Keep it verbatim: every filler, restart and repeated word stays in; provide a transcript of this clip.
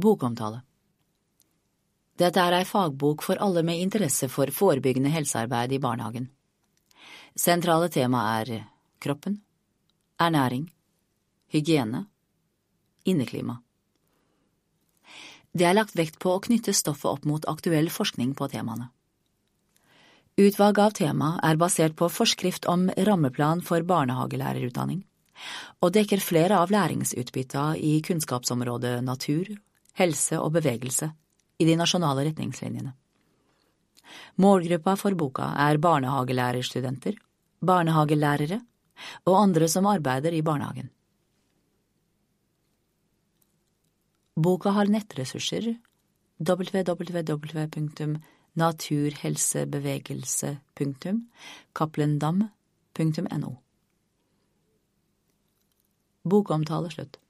Bokomtale. Dette er ei fagbok for alle med interesse for forebyggende helsearbeid i barnehagen. Sentrale tema er kroppen, ernæring, hygiene, inneklima. Det er lagt vekt på å knytte stoffet opp mot aktuell forskning på temaene. Utvalg av tema er basert på forskrift om rammeplan for barnehagelærerutdanning, og dekker flere av læringsutbytta i kunnskapsområdet natur, helse og bevegelse i de nasjonale retningslinjene. Målgruppa for boka er barnehagelærerstudenter, barnehagelærere og andre som arbeider i barnehagen. Boka har nettressurser w w w punktum naturhelsebevegelse punktum cappelen dam punktum n o. Bokomtale slutt.